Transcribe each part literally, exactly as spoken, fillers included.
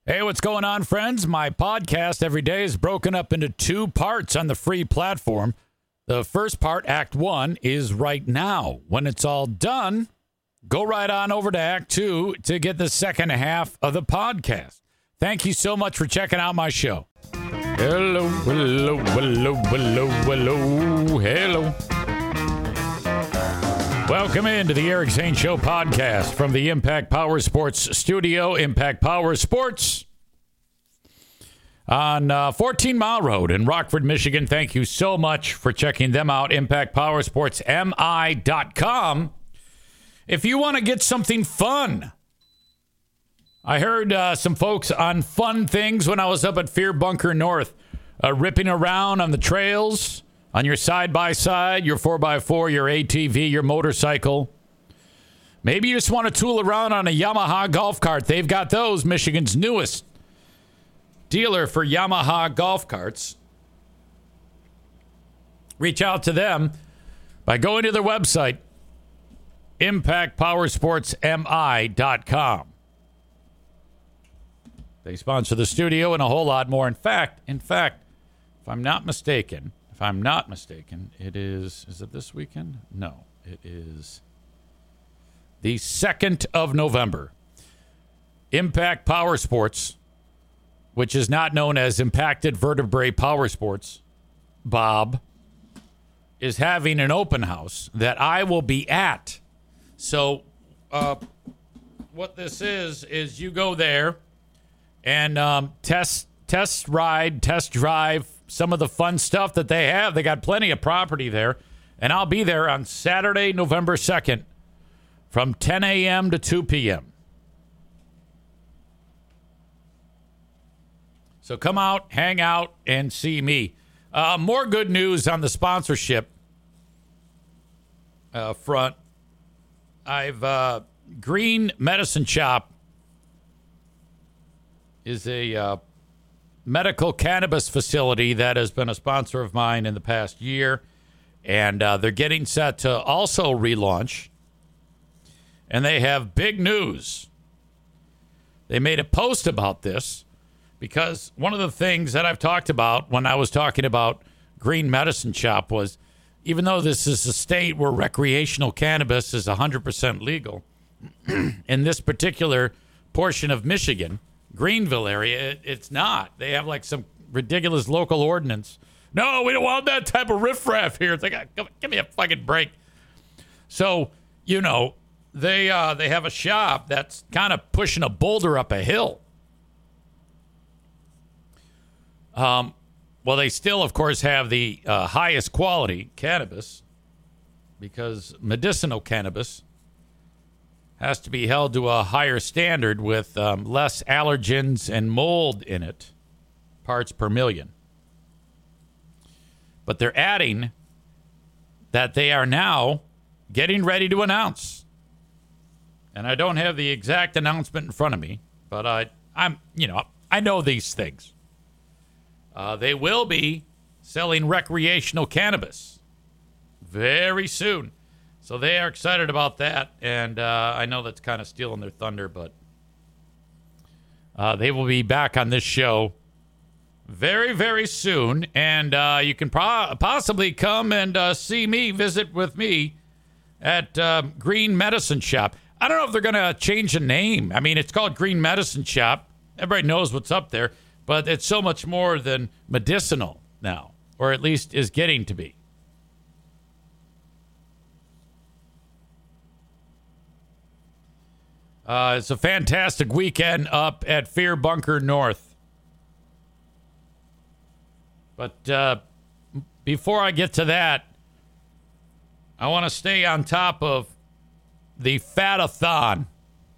Hey, what's going on, friends? My podcast every day is broken up into two parts on the free platform. The first part, Act One, is right now. When it's all done, go right on over to Act Two to get the second half of the podcast. Thank you so much for checking out my show. Hello, hello, hello, hello, hello, hello. Welcome into the Eric Zane Show podcast from the Impact Power Sports studio. Impact Power Sports on uh, fourteen Mile Road in Rockford, Michigan. Thank you so much for checking them out. Impact Power Sports M I dot com. If you want to get something fun, I heard uh, some folks on fun things when I was up at Fear Bunker North, uh, ripping around on the trails. On your side-by-side, your four by four, your A T V, your motorcycle. Maybe you just want to tool around on a Yamaha golf cart. They've got those, Michigan's newest dealer for Yamaha golf carts. Reach out to them by going to their website, Impact Power Sports M I dot com. They sponsor the studio and a whole lot more. In fact, in fact, if I'm not mistaken... If I'm not mistaken, it is, is it this weekend? No, it is the second of November. Impact Power Sports, which is not known as Impacted Vertebrae Power Sports, Bob, is having an open house that I will be at. So uh, what this is, is you go there and um, test, test ride, test drive, some of the fun stuff that they have. They got plenty of property there. And I'll be there on Saturday, November second from ten a.m. to two p.m. So come out, hang out, and see me. Uh, more good news on the sponsorship uh, front. I've uh, Green Medicine Shop is a uh, medical cannabis facility that has been a sponsor of mine in the past year. And uh, they're getting set to also relaunch. And they have big news. They made a post about this because one of the things that I've talked about when I was talking about Green Medicine Shop was, even though this is a state where recreational cannabis is one hundred percent legal, in this particular portion of Michigan, Greenville area, it, it's not. They have like some ridiculous local ordinance. No, we don't want that type of riffraff here. It's like, give me a fucking break. So, you know, they uh, they have a shop that's kind of pushing a boulder up a hill. Um, well, they still, of course, have the uh, highest quality cannabis because medicinal cannabis has to be held to a higher standard with um, less allergens and mold in it, parts per million. But they're adding that they are now getting ready to announce. And I don't have the exact announcement in front of me, but I, I'm, you know, I know these things. Uh, they will be selling recreational cannabis very soon. So they are excited about that, and uh, I know that's kind of stealing their thunder, but uh, they will be back on this show very, very soon, and uh, you can pro- possibly come and uh, see me, visit with me at uh, Green Medicine Shop. I don't know if they're going to change the name. I mean, it's called Green Medicine Shop. Everybody knows what's up there, but it's so much more than medicinal now, or at least is getting to be. Uh, it's a fantastic weekend up at Fear Bunker North. But uh, before I get to that, I want to stay on top of the Fat-a-thon.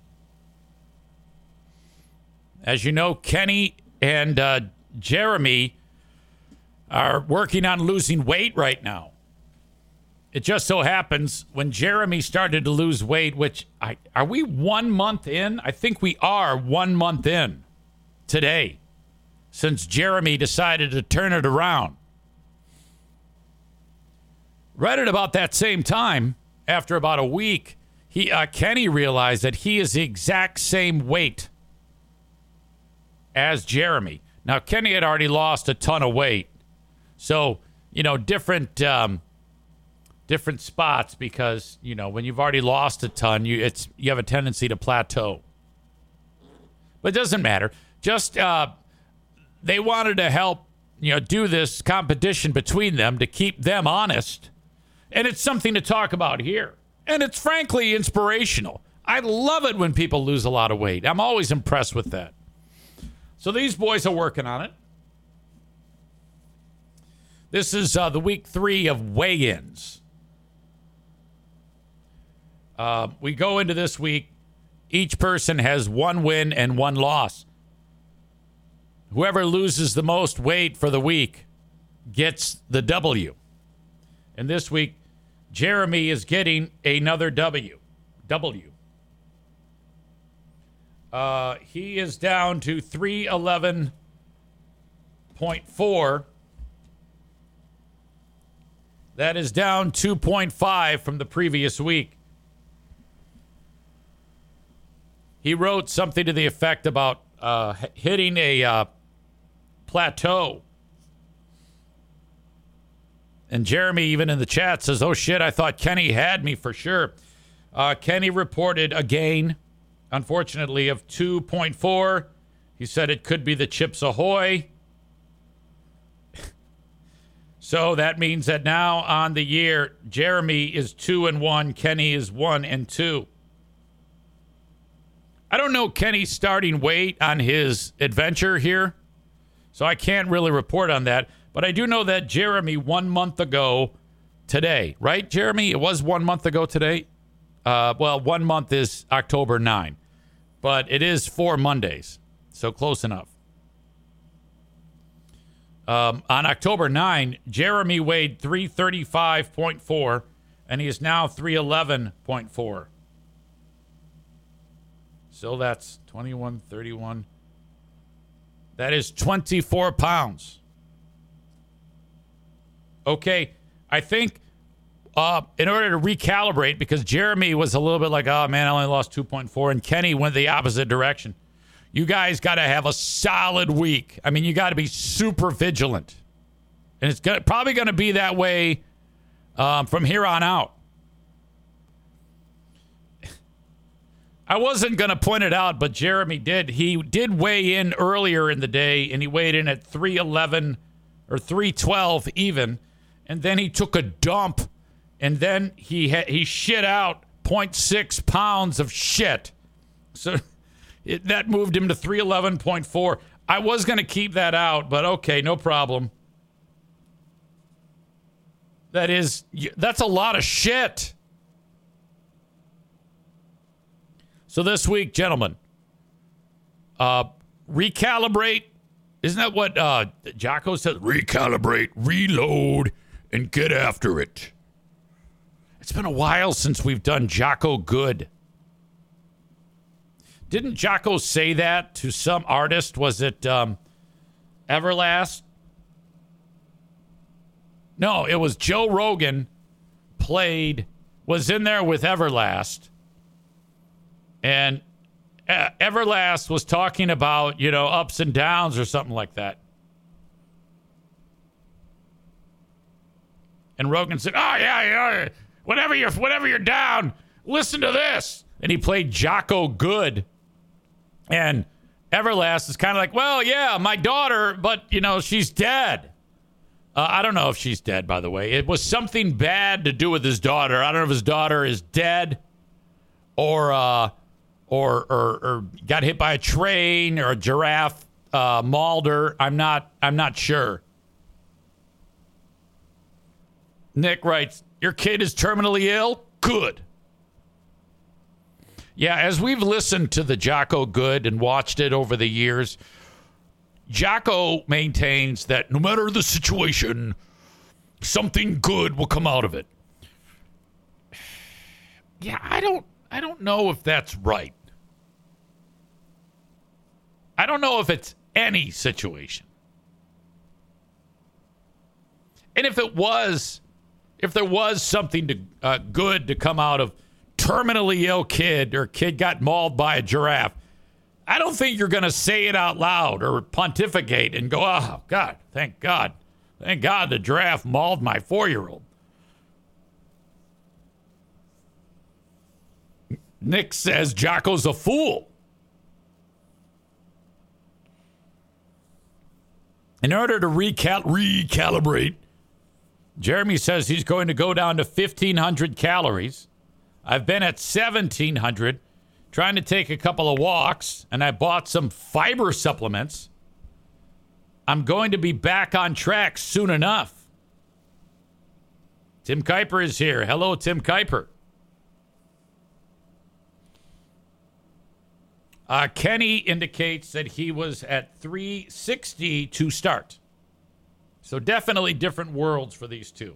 As you know, Kenny and uh, Jeremy are working on losing weight right now. It just so happens when Jeremy started to lose weight, which I, are we one month in? I think we are one month in today since Jeremy decided to turn it around. Right at about that same time, after about a week, he uh, Kenny realized that he is the exact same weight as Jeremy. Now, Kenny had already lost a ton of weight. So, you know, different um, different spots because, you know, when you've already lost a ton, you it's you have a tendency to plateau. But it doesn't matter. Just uh, they wanted to help, you know, do this competition between them to keep them honest. And it's something to talk about here. And it's frankly inspirational. I love it when people lose a lot of weight. I'm always impressed with that. So these boys are working on it. This is uh, the week three of weigh-ins. Uh, we go into this week. Each person has one win and one loss. Whoever loses the most weight for the week gets the W. And this week, Jeremy is getting another W. W. Uh, he is down to three eleven point four. That is down two point five from the previous week. He wrote something to the effect about uh, hitting a uh, plateau. And Jeremy, even in the chat, says, oh, shit, I thought Kenny had me for sure. Uh, Kenny reported a gain, unfortunately, of two point four. He said it could be the Chips Ahoy. So that means that now on the year, Jeremy is two and one, Kenny is one and two. I don't know Kenny's starting weight on his adventure here, so I can't really report on that. But I do know that Jeremy, one month ago today, right, Jeremy? It was one month ago today. Uh, well, one month is October ninth, but it is four Mondays, so close enough. Um, on October ninth, Jeremy weighed three thirty-five point four, and he is now three eleven point four. So that's twenty-one, thirty-one. That is twenty-four pounds. Okay, I think uh, in order to recalibrate, because Jeremy was a little bit like, oh, man, I only lost two point four, and Kenny went the opposite direction. You guys got to have a solid week. I mean, you got to be super vigilant. And it's gonna, probably going to be that way um, from here on out. I wasn't going to point it out, but Jeremy did. He did weigh in earlier in the day, and he weighed in at three eleven or three twelve even. And then he took a dump, and then he ha- he shit out zero point six pounds of shit. So it, that moved him to three eleven point four. I was going to keep that out, but okay, no problem. That is, that's a lot of shit. So this week, gentlemen, uh, recalibrate. Isn't that what uh, Jocko said? Recalibrate, reload, and get after it. It's been a while since we've done Jocko good. Didn't Jocko say that to some artist? Was it um, Everlast? No, it was Joe Rogan played, was in there with Everlast. And uh, Everlast was talking about, you know, ups and downs or something like that. And Rogan said, oh, yeah, yeah, whenever you're, whenever you're down, listen to this. And he played Jocko Good. And Everlast is kind of like, well, yeah, my daughter, but, you know, she's dead. Uh, I don't know if she's dead, by the way. It was something bad to do with his daughter. I don't know if his daughter is dead or uh, or, or or got hit by a train or a giraffe uh, mauled her. I'm not, I'm not sure. Nick writes, your kid is terminally ill? Good. Yeah, as we've listened to the Jocko Good and watched it over the years, Jocko maintains that no matter the situation, something good will come out of it. Yeah, I don't I don't know if that's right. I don't know if it's any situation. And if it was, if there was something to uh, good to come out of terminally ill kid or kid got mauled by a giraffe, I don't think you're going to say it out loud or pontificate and go, oh, God, thank God. Thank God the giraffe mauled my four-year-old. Nick says Jocko's a fool. In order to recal- recalibrate, Jeremy says he's going to go down to fifteen hundred calories. I've been at seventeen hundred, trying to take a couple of walks, and I bought some fiber supplements. I'm going to be back on track soon enough. Tim Kuiper is here. Hello, Tim Kuiper. Uh, Kenny indicates that he was at three sixty to start. So definitely different worlds for these two.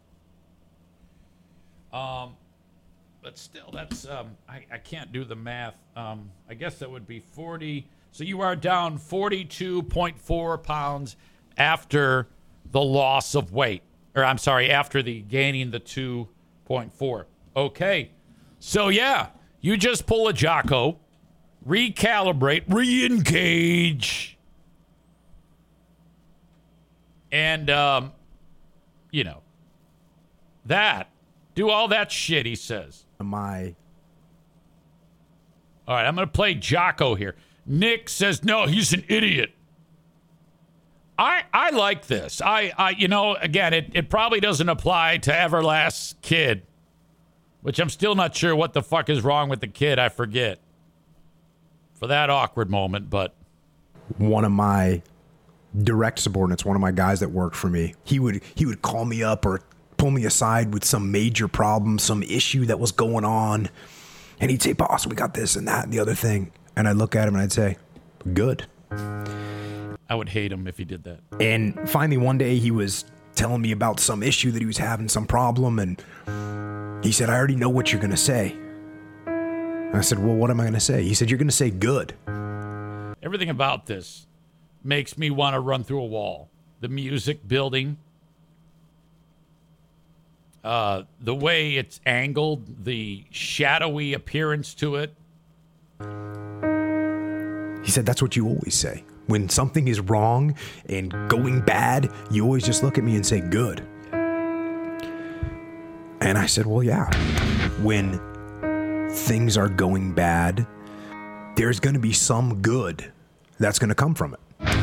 Um, but still, that's um, I, I can't do the math. Um, I guess that would be forty. So you are down forty-two point four pounds after the loss of weight. Or I'm sorry, after the gaining the two point four. Okay. So yeah, you just pull a Jocko. Recalibrate, re-engage, and, um, you know, that, do all that shit, he says. Am I? All right, I'm going to play Jocko here. Nick says, no, he's an idiot. I I like this. I, I you know, again, it, it probably doesn't apply to Everlast's kid, which I'm still not sure what the fuck is wrong with the kid. I forget. For that awkward moment, but One of my direct subordinates, one of my guys that worked for me, he would he would call me up or pull me aside with some major problem, some issue that was going on, and he'd say, boss, we got this and that and the other thing. And I'd look at him and I'd say, good. I would hate him if he did that. And finally one day he was telling me about some issue that he was having, some problem, and he said, I already know what you're going to say. I said, well, what am I going to say? He said, you're going to say good. Everything about this makes me want to run through a wall. The music building, uh, the way it's angled, the shadowy appearance to it. He said, that's what you always say. When something is wrong and going bad, you always just look at me and say good. And I said, well, yeah. When things are going bad, there's going to be some good that's going to come from it.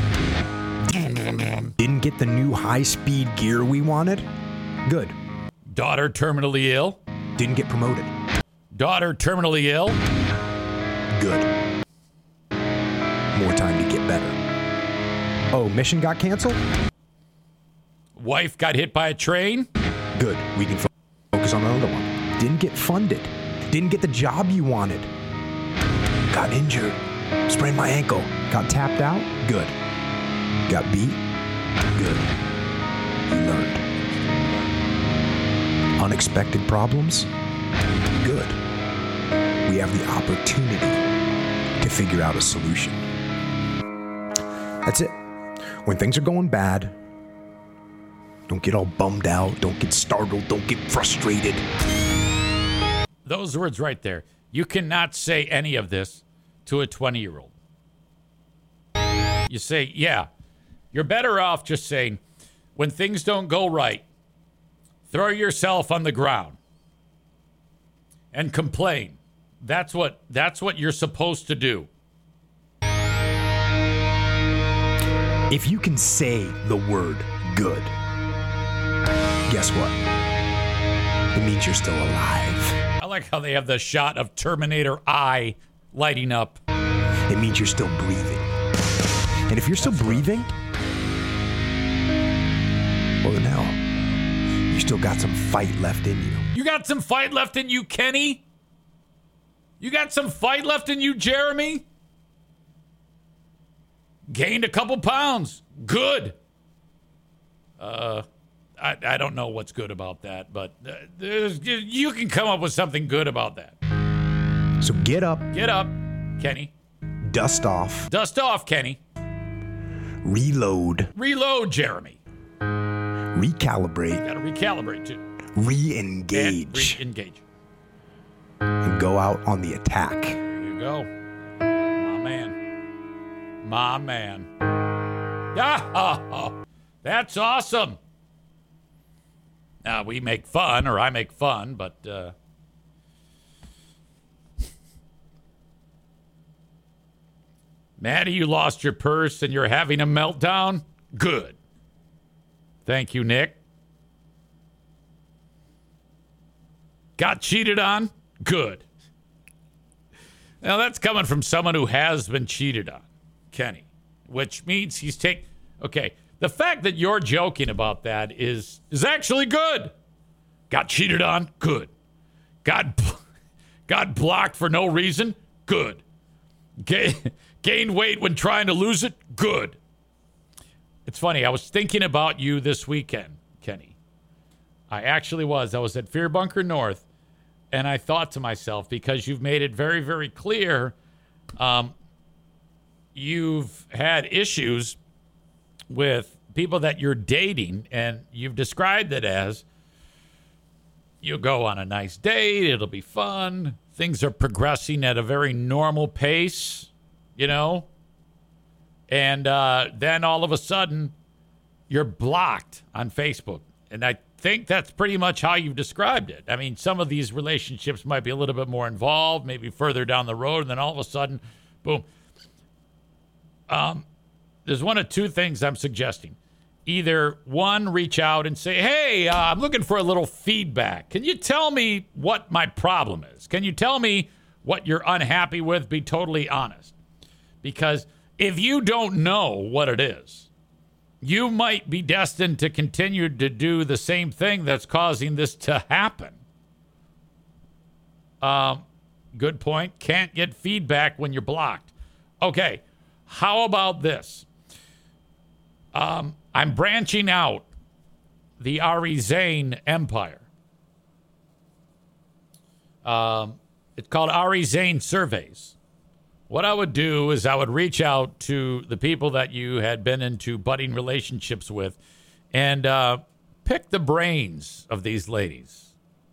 Didn't get the new high-speed gear we wanted? Good. Daughter terminally ill? Didn't get promoted? Daughter terminally ill? Good. More time to get better. Oh, mission got canceled? Wife got hit by a train? Good. We can focus on another one. Didn't get funded. Didn't get the job you wanted. Got injured. Sprained my ankle. Got tapped out? Good. Got beat? Good. You learned. Unexpected problems? Good. We have the opportunity to figure out a solution. That's it. When things are going bad, don't get all bummed out. Don't get startled. Don't get frustrated. Those words right there. You cannot say any of this to a twenty-year-old. You say, yeah, you're better off just saying, when things don't go right, throw yourself on the ground and complain. That's what that's what you're supposed to do. If you can say the word good, guess what? It means you're still alive. I like how they have the shot of Terminator Eye lighting up. It means you're still breathing. And if you're still breathing, well, then hell, you still got some fight left in you. You got some fight left in you, Kenny? You got some fight left in you, Jeremy? Gained a couple pounds. Good. Uh, I, I don't know what's good about that, but uh, there's, you can come up with something good about that. So get up. Get up, Kenny. Dust off. Dust off, Kenny. Reload. Reload, Jeremy. Recalibrate. Got to recalibrate, too. Re-engage. And re-engage. And go out on the attack. There you go. My man. My man. Ah, that's awesome. Now, we make fun, or I make fun, but... Uh, Maddie, you lost your purse and you're having a meltdown? Good. Thank you, Nick. Got cheated on? Good. Now, that's coming from someone who has been cheated on, Kenny, which means he's taking... Okay, the fact that you're joking about that is is actually good. Got cheated on? Good. Got, got blocked for no reason? Good. Ga- gained weight when trying to lose it? Good. It's funny, I was thinking about you this weekend, Kenny. I actually was. I was at Fear Bunker North, and I thought to myself, because you've made it very, very clear, um, you've had issues with people that you're dating, and you've described it as you go on a nice date, it'll be fun, things are progressing at a very normal pace, you know, and uh, then all of a sudden you're blocked on Facebook. And I think that's pretty much how you've described it. I mean, some of these relationships might be a little bit more involved, maybe further down the road, and then all of a sudden, boom. Um, there's one of two things I'm suggesting. Either one, reach out and say, hey, uh, I'm looking for a little feedback. Can you tell me what my problem is? Can you tell me what you're unhappy with? Be totally honest. Because if you don't know what it is, you might be destined to continue to do the same thing that's causing this to happen. Um, good point. Can't get feedback when you're blocked. Okay, how about this? Um, I'm branching out the Ari Zane empire. Um, it's called Ari Zane Surveys. What I would do is I would reach out to the people that you had been into budding relationships with and uh, pick the brains of these ladies.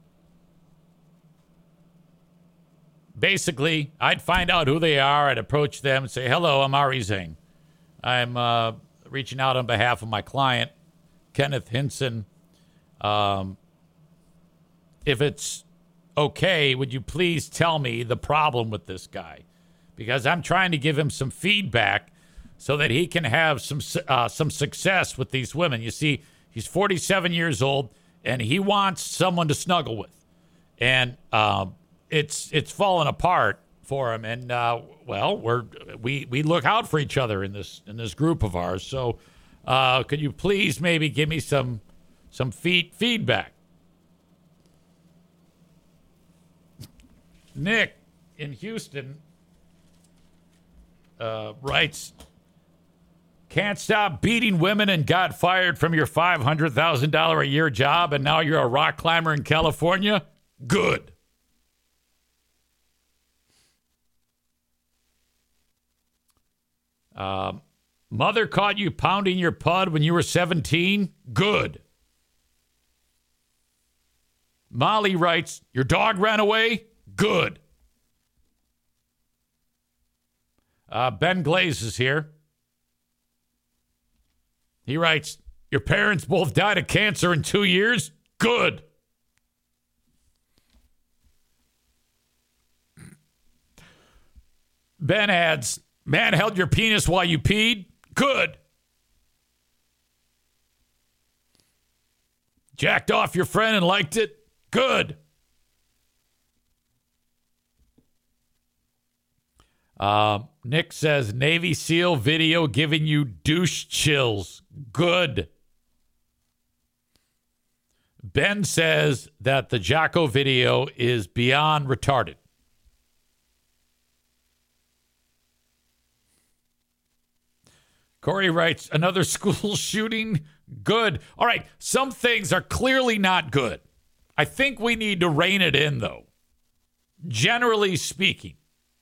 Basically, I'd find out who they are. I'd approach them and say, hello, I'm Ari Zane. I'm uh, reaching out on behalf of my client, Kenneth Hinson. Um, if it's okay, would you please tell me the problem with this guy? Because I'm trying to give him some feedback so that he can have some uh, some success with these women. You see, he's forty-seven years old, and he wants someone to snuggle with. And uh, it's it's fallen apart for him. And, uh, well, we're we we look out for each other in this in this group of ours. So uh, could you please maybe give me some, some feed, feedback? Nick in Houston... Uh, writes, can't stop beating women and got fired from your five hundred thousand dollars a year job, and now you're a rock climber in California? Good. Um, mother caught you pounding your pud when you were seventeen? Good. Molly writes, your dog ran away? Good. Uh, Ben Glaze is here. He writes, your parents both died of cancer in two years? Good. Ben adds, man held your penis while you peed? Good. Jacked off your friend and liked it? Good. Uh, Nick says, Navy SEAL video giving you douche chills. Good. Ben says that the Jocko video is beyond retarded. Corey writes, another school shooting? Good. All right, some things are clearly not good. I think we need to rein it in, though. Generally speaking.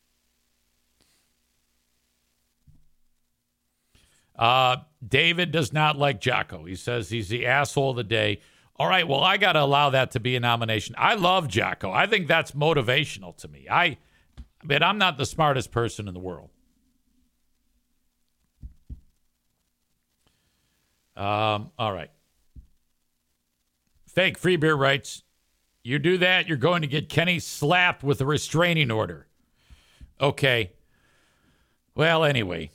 Uh, David does not like Jocko. He says he's the asshole of the day. All right, well, I got to allow that to be a nomination. I love Jocko. I think that's motivational to me. I, but I'm not the smartest person in the world. Um, all right. Fake Free Beer writes, you do that, you're going to get Kenny slapped with a restraining order. Okay. Well, anyway.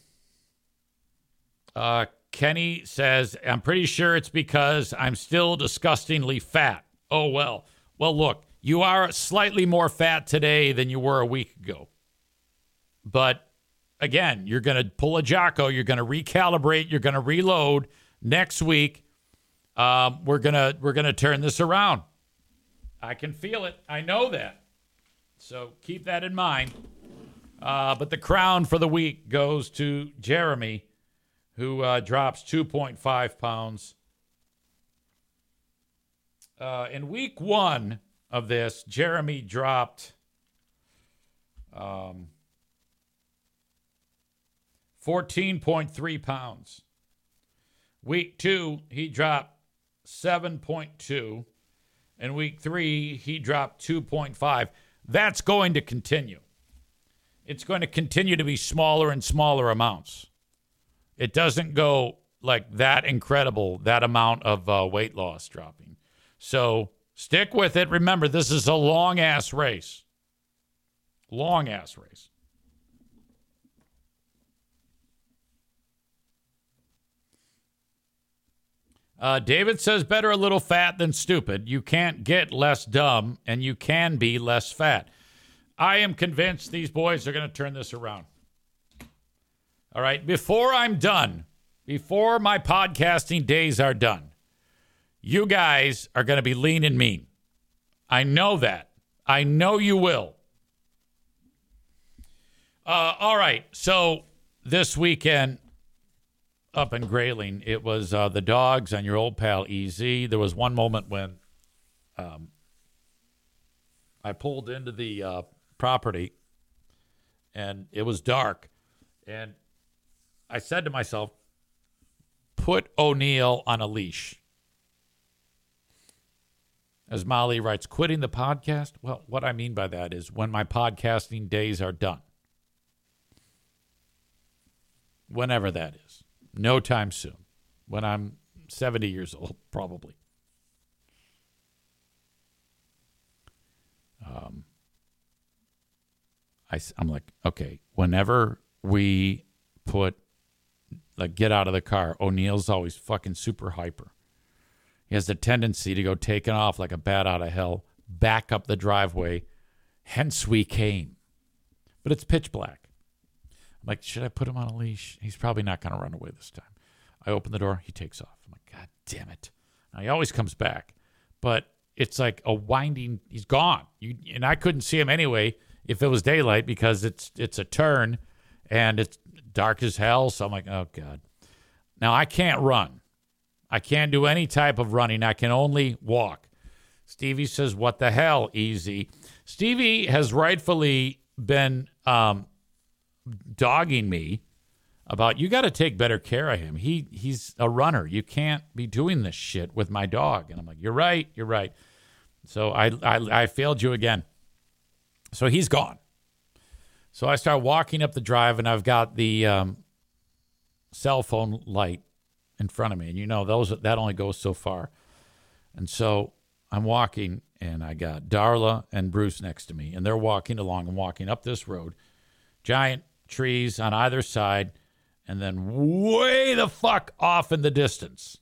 Uh, Kenny says, I'm pretty sure it's because I'm still disgustingly fat. Oh, well. Well, look, you are slightly more fat today than you were a week ago. But, again, you're going to pull a Jocko. You're going to recalibrate. You're going to reload. Next week, um, we're going to we're gonna turn this around. I can feel it. I know that. So keep that in mind. Uh, but the crown for the week goes to Jeremy, who uh, drops two point five pounds. Uh, in week one of this, Jeremy dropped um, fourteen point three pounds. Week two, he dropped seven point two. In week three, he dropped two point five. That's going to continue. It's going to continue to be smaller and smaller amounts. It doesn't go like that incredible, that amount of uh, weight loss dropping. So stick with it. Remember, this is a long-ass race. Long-ass race. Uh, David says, better a little fat than stupid. You can't get less dumb, and you can be less fat. I am convinced these boys are going to turn this around. All right, before I'm done, before my podcasting days are done, you guys are going to be lean and mean. I know that. I know you will. Uh, all right, so this weekend up in Grayling, it was uh, the dogs and your old pal E Z. There was one moment when um, I pulled into the uh, property, and it was dark, and I said to myself, put O'Neill on a leash. As Molly writes, quitting the podcast? Well, what I mean by that is when my podcasting days are done. Whenever that is. No time soon. When I'm seventy years old, probably. Um, I, I'm like, okay, whenever we put, like, get out of the car, O'Neill's always fucking super hyper. He has the tendency to go taking off like a bat out of hell, back up the driveway. Hence we came. But it's pitch black. I'm like, should I put him on a leash? He's probably not going to run away this time. I open the door. He takes off. I'm like, God damn it. Now, he always comes back. But it's like a winding. He's gone. You, and I couldn't see him anyway if it was daylight because it's it's a turn and it's dark as hell. So I'm like, oh, God. Now, I can't run. I can't do any type of running. I can only walk. Stevie says, what the hell, easy. Stevie has rightfully been um, dogging me about, you got to take better care of him. He He's a runner. You can't be doing this shit with my dog. And I'm like, you're right. You're right. So I, I, I failed you again. So he's gone. So I start walking up the drive, and I've got the um, cell phone light in front of me, and you know those that only goes so far. And so I'm walking, and I got Darla and Bruce next to me, and they're walking along and walking up this road. Giant trees on either side, and then way the fuck off in the distance,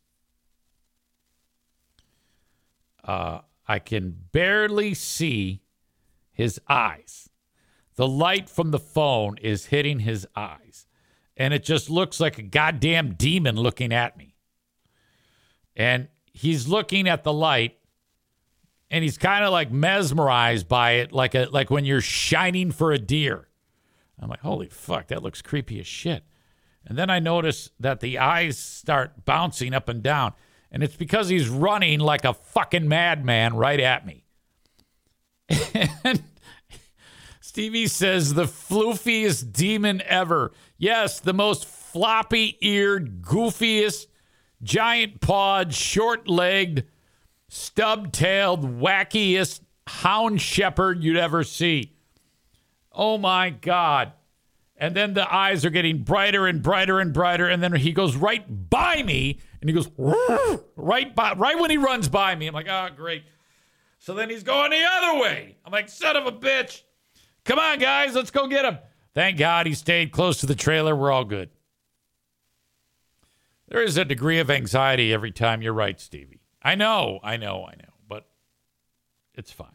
uh, I can barely see his eyes. The light from the phone is hitting his eyes. And it just looks like a goddamn demon looking at me. And he's looking at the light, and he's kind of like mesmerized by it, like a like when you're shining for a deer. I'm like, holy fuck, that looks creepy as shit. And then I notice that the eyes start bouncing up and down. And it's because he's running like a fucking madman right at me. And Stevie says, the floofiest demon ever. Yes, the most floppy-eared, goofiest, giant-pawed, short-legged, stub-tailed, wackiest hound shepherd you'd ever see. Oh, my God. And then the eyes are getting brighter and brighter and brighter. And then he goes right by me. And he goes right by, right when he runs by me. I'm like, oh, great. So then he's going the other way. I'm like, son of a bitch. Come on, guys. Let's go get him. Thank God he stayed close to the trailer. We're all good. There is a degree of anxiety every time you're right, Stevie. I know, I know, I know. But it's fine.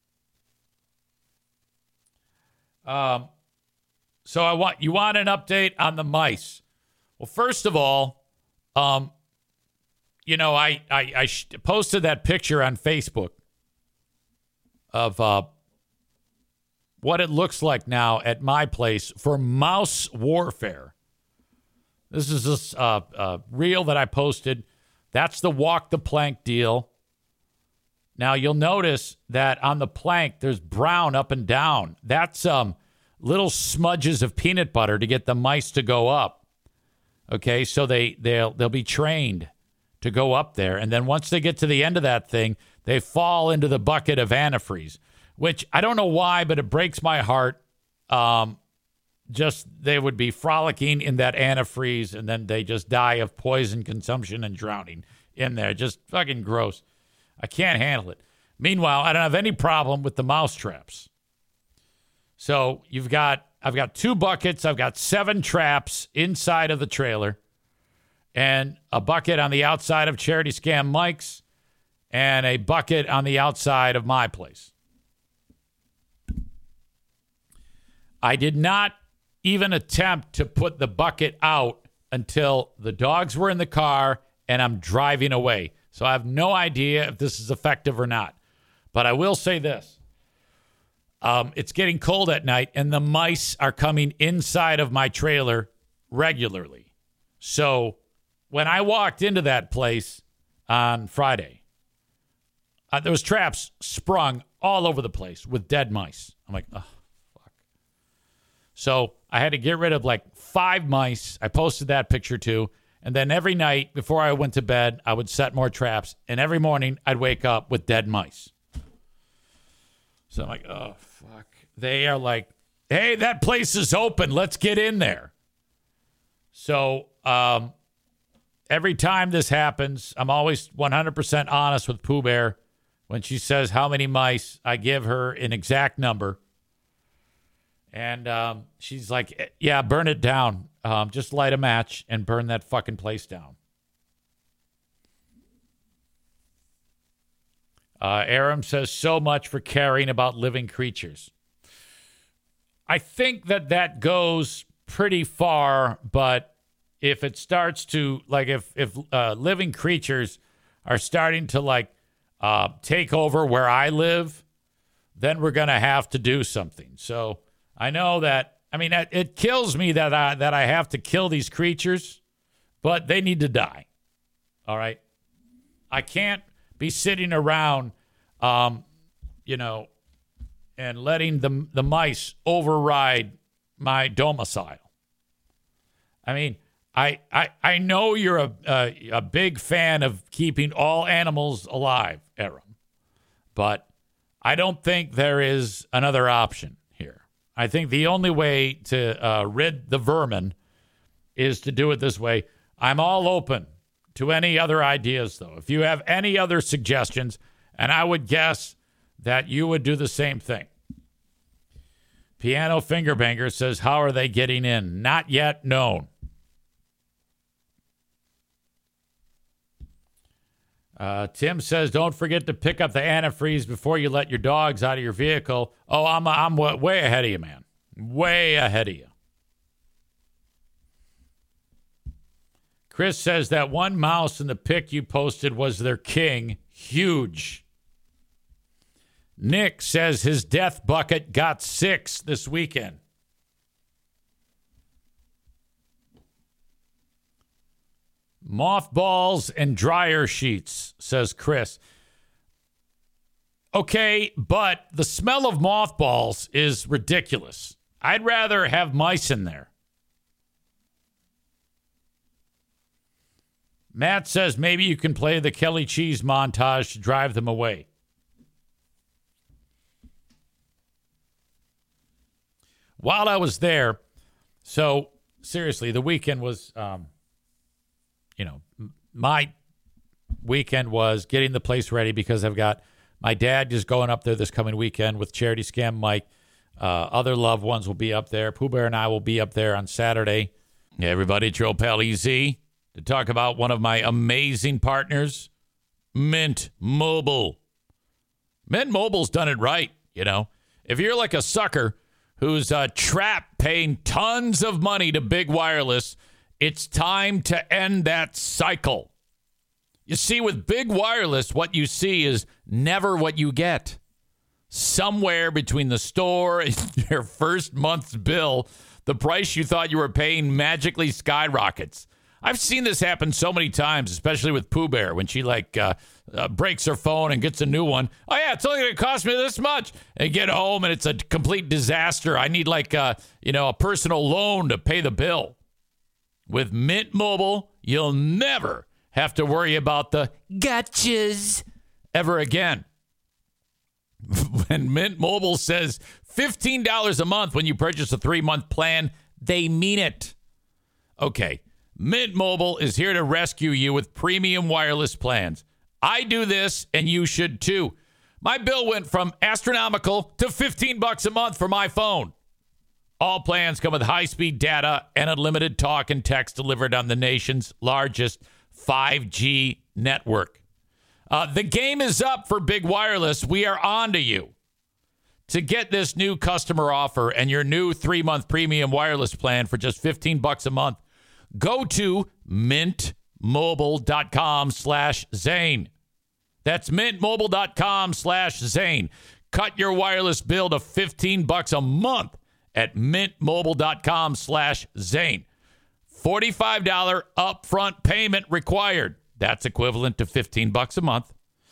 Um. So I want you want an update on the mice. Well, first of all, um, you know, I I, I sh- posted that picture on Facebook of uh, what it looks like now at my place for mouse warfare. This is this uh, uh, reel that I posted. That's the walk the plank deal. Now you'll notice that on the plank there's brown up and down. That's um. little smudges of peanut butter to get the mice to go up. Okay, so they, they'll, they'll be trained to go up there. And then once they get to the end of that thing, they fall into the bucket of antifreeze, which I don't know why, but it breaks my heart. Um, just they would be frolicking in that antifreeze, and then they just die of poison consumption and drowning in there. Just fucking gross. I can't handle it. Meanwhile, I don't have any problem with the mouse traps. So you've got, I've got two buckets. I've got seven traps inside of the trailer and a bucket on the outside of Charity Scam Mike's and a bucket on the outside of my place. I did not even attempt to put the bucket out until the dogs were in the car and I'm driving away. So I have no idea if this is effective or not. But I will say this. Um, it's getting cold at night, and the mice are coming inside of my trailer regularly. So when I walked into that place on Friday, uh, there was traps sprung all over the place with dead mice. I'm like, oh, fuck. So I had to get rid of like five mice. I posted that picture too. And then every night before I went to bed, I would set more traps. And every morning I'd wake up with dead mice. So I'm like, oh, fuck. They are like, hey, that place is open. Let's get in there. So um, every time this happens, I'm always one hundred percent honest with Pooh Bear. When she says how many mice, I give her an exact number. And um, she's like, yeah, burn it down. Um, just light a match and burn that fucking place down. Uh, Aram says, so much for caring about living creatures. I think that that goes pretty far, but if it starts to, like, if, if uh, living creatures are starting to, like, uh, take over where I live, then we're going to have to do something. So I know that, I mean, it, it kills me that I, that I have to kill these creatures, but they need to die. All right? I can't be sitting around, um, you know, and letting the the mice override my domicile. I mean, I I, I know you're a, a a big fan of keeping all animals alive, Aram, but I don't think there is another option here. I think the only way to uh, rid the vermin is to do it this way. I'm all open to any other ideas, though. If you have any other suggestions, and I would guess that you would do the same thing. Piano Fingerbanger says, how are they getting in? Not yet known. Uh, Tim says, don't forget to pick up the antifreeze before you let your dogs out of your vehicle. Oh, I'm, I'm way ahead of you, man. Way ahead of you. Chris says that one mouse in the pic you posted was their king. Huge. Nick says his death bucket got six this weekend. Mothballs and dryer sheets, says Chris. Okay, but the smell of mothballs is ridiculous. I'd rather have mice in there. Matt says maybe you can play the Kelly Cheese montage to drive them away. While I was there, So, seriously, the weekend was, um, you know, my weekend was getting the place ready because I've got my dad just going up there this coming weekend with Charity Scam Mike. Uh, other loved ones will be up there. Pooh Bear and I will be up there on Saturday. Hey, everybody, it's your old pal E Z to talk about one of my amazing partners, Mint Mobile. Mint Mobile's done it right, you know. If you're like a sucker who's uh, trapped paying tons of money to big wireless, it's time to end that cycle. You see, with big wireless, what you see is never what you get. Somewhere between the store and your first month's bill, the price you thought you were paying magically skyrockets. I've seen this happen so many times, especially with Pooh Bear when she like uh, uh, breaks her phone and gets a new one. Oh, yeah, it's only going to cost me this much. And get home and it's a complete disaster. I need like uh, you know, a personal loan to pay the bill. With Mint Mobile, you'll never have to worry about the gotchas ever again. When Mint Mobile says fifteen dollars a month when you purchase a three-month plan, they mean it. Okay, Mint Mobile is here to rescue you with premium wireless plans. I do this, and you should too. My bill went from astronomical to fifteen bucks a month for my phone. All plans come with high-speed data and unlimited talk and text delivered on the nation's largest five G network. Uh, the game is up for big wireless. We are on to you. To get this new customer offer and your new three-month premium wireless plan for just fifteen bucks a month, go to mintmobile.com slash Zane. That's mintmobile.com slash Zane. Cut your wireless bill to fifteen bucks a month at mintmobile.com slash Zane. forty-five dollars upfront payment required. That's equivalent to fifteen bucks a month.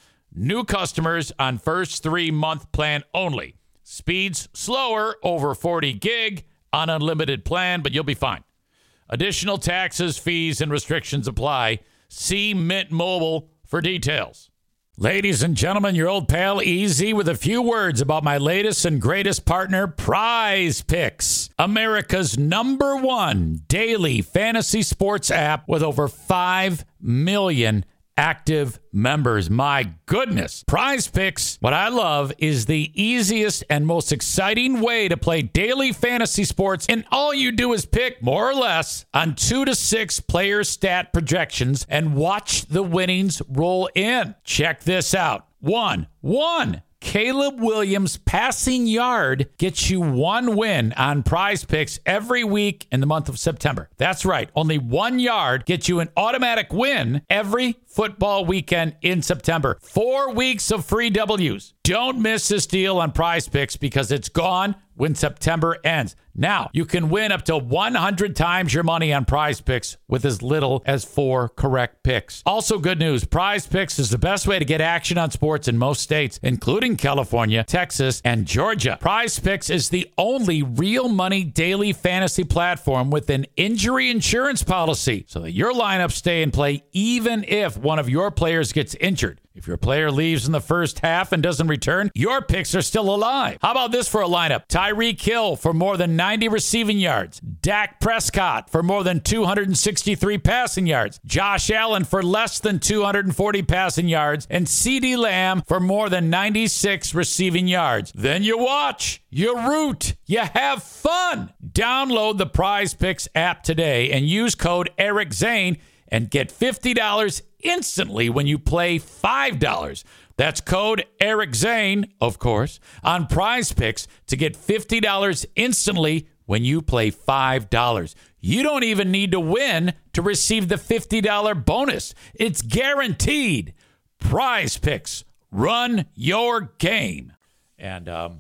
New customers on first three-month plan only. Speeds slower, over forty gig on unlimited plan, but you'll be fine. Additional taxes, fees, and restrictions apply. See Mint Mobile for details. Ladies and gentlemen, your old pal E Z with a few words about my latest and greatest partner, Prize Picks, America's number one daily fantasy sports app with over five million active members. My goodness. Prize Picks, what I love is the easiest and most exciting way to play daily fantasy sports, and all you do is pick more or less on two to six player stat projections and watch the winnings roll in. Check this out. One, one. Caleb Williams' passing yard gets you one win on Prize Picks every week in the month of September. That's right. Only one yard gets you an automatic win every football weekend in September. Four weeks of free W's. Don't miss this deal on Prize Picks because it's gone when September ends. Now, you can win up to one hundred times your money on Prize Picks with as little as four correct picks. Also, good news, Prize Picks is the best way to get action on sports in most states, including California, Texas, and Georgia. Prize Picks is the only real money daily fantasy platform with an injury insurance policy so that your lineups stay in play even if one of your players gets injured. If your player leaves in the first half and doesn't return, your picks are still alive. How about this for a lineup? Tyreek Hill for more than ninety receiving yards. Dak Prescott for more than two hundred sixty-three passing yards. Josh Allen for less than two hundred forty passing yards. And CeeDee Lamb for more than ninety-six receiving yards. Then you watch, you root, you have fun. Download the Prize Picks app today and use code Eric Zane and get fifty dollars instantly when you play five dollars. That's code Eric Zane, of course, on Prize Picks to get fifty dollars instantly when you play five dollars. You don't even need to win to receive the fifty dollars bonus. It's guaranteed. Prize Picks. Run your game. And um,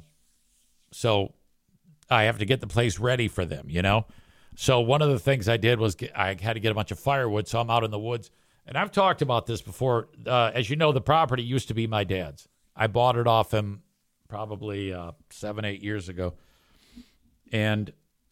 so I have to get the place ready for them, you know? So one of the things I did was get, I had to get a bunch of firewood, so I'm out in the woods. And I've talked about this before. Uh, as you know, the property used to be my dad's. I bought it off him probably uh, seven, eight years ago. And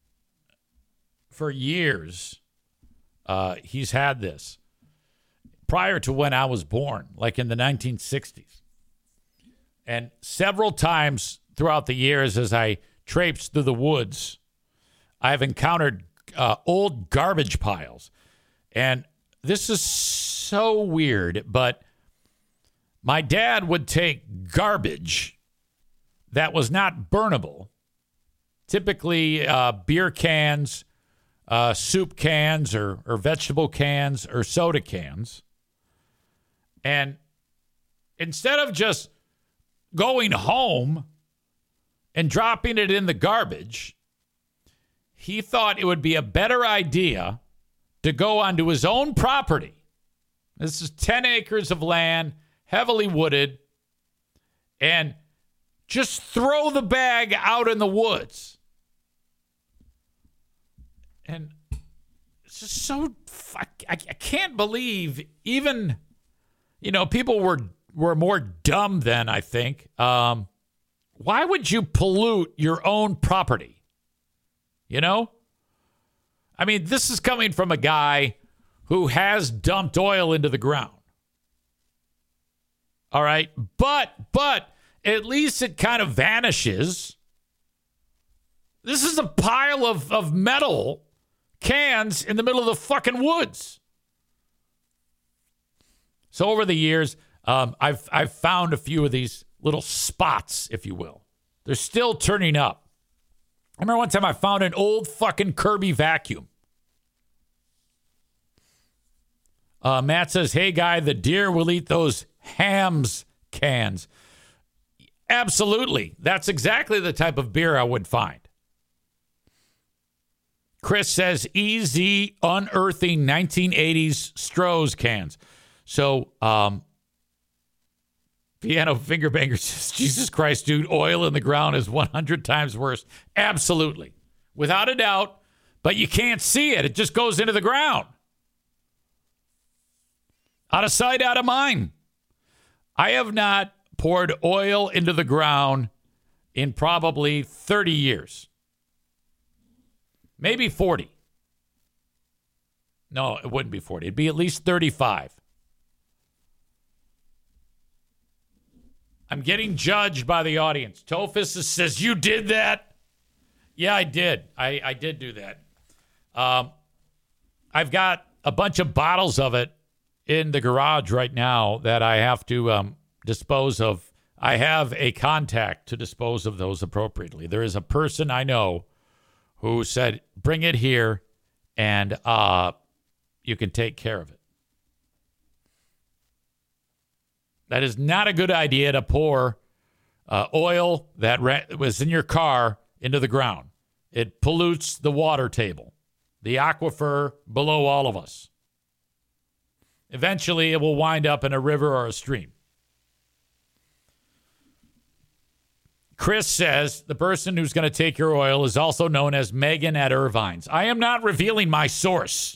for years, uh, he's had this. Prior to when I was born, like in the nineteen sixties. And several times throughout the years as I traipsed through the woods, I've encountered uh, old garbage piles. And this is so weird, but my dad would take garbage that was not burnable, typically uh, beer cans, uh, soup cans, or, or vegetable cans, or soda cans. And instead of just going home and dropping it in the garbage, he thought it would be a better idea to go onto his own property. This is ten acres of land, heavily wooded, and just throw the bag out in the woods. And it's just so, I, I can't believe even, you know, people were, were more dumb then, I think. Um, why would you pollute your own property? You know? I mean, this is coming from a guy who has dumped oil into the ground. All right? But, but, at least it kind of vanishes. This is a pile of, of metal cans in the middle of the fucking woods. So over the years, um, I've I've found a few of these little spots, if you will. They're still turning up. I remember one time I found an old fucking Kirby vacuum. Uh, Matt says, hey, guy, the deer will eat those Hams cans. Absolutely. That's exactly the type of beer I would find. Chris says, easy unearthing nineteen eighties Stroh's cans. So, um, Piano Fingerbanger says, Jesus Christ, dude, oil in the ground is one hundred times worse. Absolutely. Without a doubt. But you can't see it. It just goes into the ground. Out of sight, out of mind. I have not poured oil into the ground in probably thirty years. Maybe forty. No, it wouldn't be forty. It'd be at least thirty-five. I'm getting judged by the audience. Tophus says, you did that? Yeah, I did. I, I did do that. Um, I've got a bunch of bottles of it in the garage right now that I have to um, dispose of. I have a contact to dispose of those appropriately. There is a person I know who said, bring it here and uh, you can take care of it. That is not a good idea to pour uh, oil that ra- was in your car into the ground. It pollutes the water table, the aquifer below all of us. Eventually, it will wind up in a river or a stream. Chris says the person who's going to take your oil is also known as Megan at Irvine's. I am not revealing my source.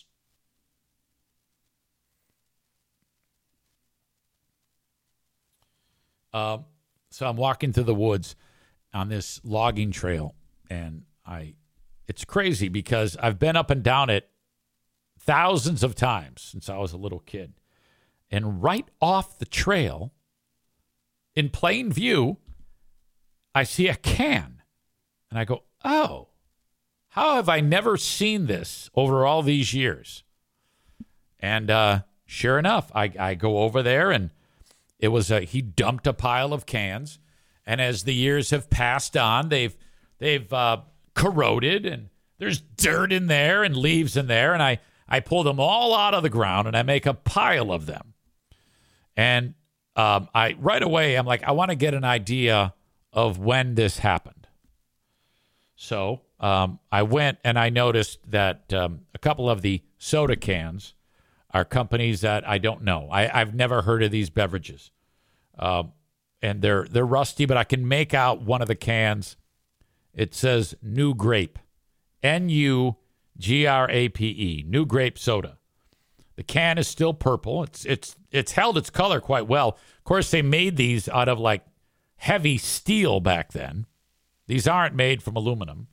Uh, so I'm walking through the woods on this logging trail, and I, it's crazy because I've been up and down it thousands of times since I was a little kid. And right off the trail, in plain view, I see a can. And I go, oh, how have I never seen this over all these years? And uh, sure enough, I, I go over there, and it was a, he dumped a pile of cans. And as the years have passed on, they've they've uh, corroded, and there's dirt in there and leaves in there. And I, I pull them all out of the ground, and I make a pile of them. And um, I right away, I'm like, I want to get an idea of when this happened. So um, I went and I noticed that um, a couple of the soda cans are companies that I don't know. I, I've never heard of these beverages. Um, and they're they're rusty, but I can make out one of the cans. It says New Grape. N U G R A P E. New Grape Soda. The can is still purple. It's it's it's held its color quite well. Of course, they made these out of like heavy steel back then. These aren't made from aluminum.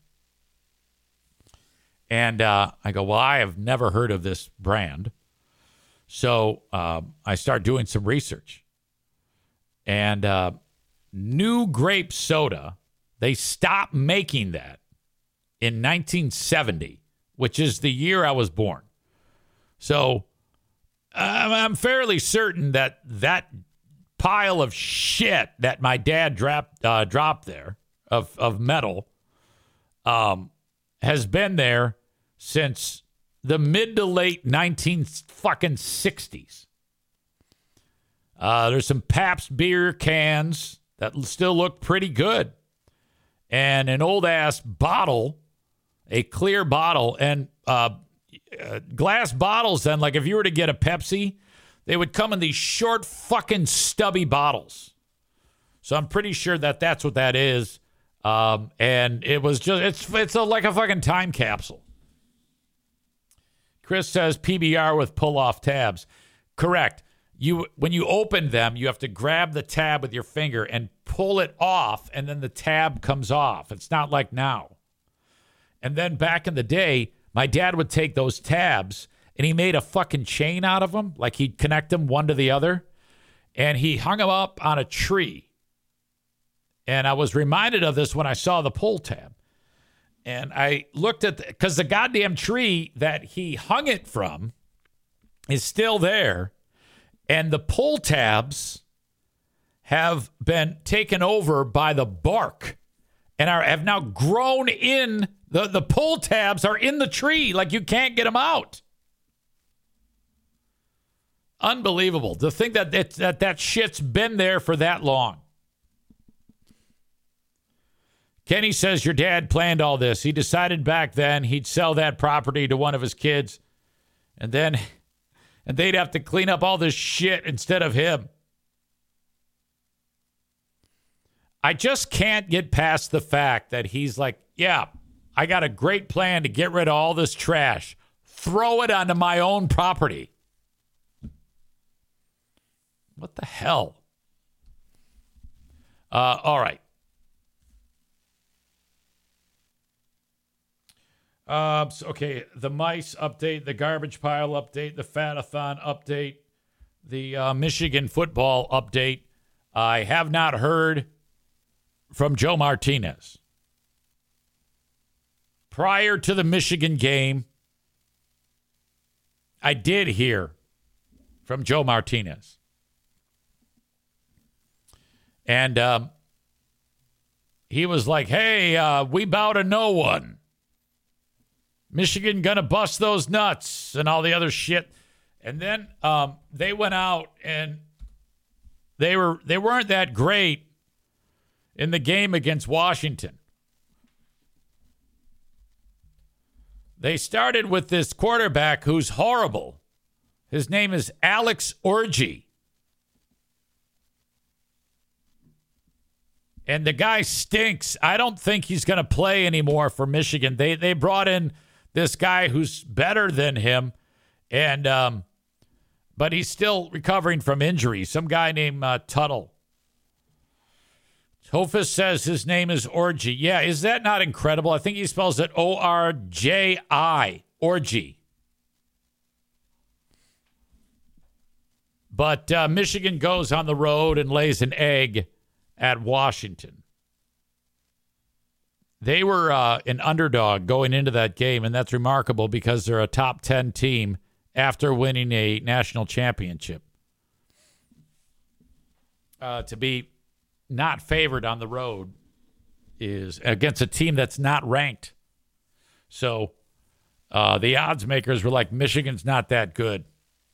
And uh, I go, well, I have never heard of this brand. So um, I start doing some research. And uh, New Grape Soda, they stopped making that in nineteen seventy which is the year I was born. So I'm, I'm fairly certain that that pile of shit that my dad dropped, uh, dropped there of, of metal um, has been there since the mid to late nineteen fucking sixties. Uh, there's some Pabst beer cans that still look pretty good. And an old-ass bottle, a clear bottle, and uh, uh, glass bottles then, like if you were to get a Pepsi, they would come in these short fucking stubby bottles. So I'm pretty sure that that's what that is. Um, and it was just, it's it's a, like a fucking time capsule. Chris says P B R with pull-off tabs. Correct. You when you open them, you have to grab the tab with your finger and pull it off, and then the tab comes off. It's not like now. And then back in the day, my dad would take those tabs, and he made a fucking chain out of them. Like he'd connect them one to the other, and he hung them up on a tree. And I was reminded of this when I saw the pull tab. And I looked at, because the, the goddamn tree that he hung it from is still there. And the pull tabs have been taken over by the bark and are have now grown in. The, the pull tabs are in the tree. Like you can't get them out. Unbelievable. To think that it, that, that shit's been there for that long. Kenny says your dad planned all this. He decided back then he'd sell that property to one of his kids. And then... And they'd have to clean up all this shit instead of him. I just can't get past the fact that he's like, yeah, I got a great plan to get rid of all this trash. Throw it onto my own property. What the hell? Uh, all right. Uh, so, okay, the mice update, the garbage pile update, the fatathon update, the uh, Michigan football update. I have not heard from Joe Martinez. Prior to the Michigan game, I did hear from Joe Martinez. And um, he was like, hey, uh, we bow to no one. Michigan gonna bust those nuts and all the other shit. And then um, they went out and they were they weren't that great in the game against Washington. They started with this quarterback who's horrible. His name is Alex Orji. And the guy stinks. I don't think he's going to play anymore for Michigan. They they brought in this guy who's better than him, and um, but he's still recovering from injury. Some guy named uh, Tuttle. Hofus says his name is Orji. Yeah, is that not incredible? I think he spells it O R J I, Orji. But uh, Michigan goes on the road and lays an egg at Washington. They were uh, an underdog going into that game, and that's remarkable because they're a top ten team after winning a national championship. Uh, to be not favored on the road is against a team that's not ranked. So uh, the odds makers were like, Michigan's not that good.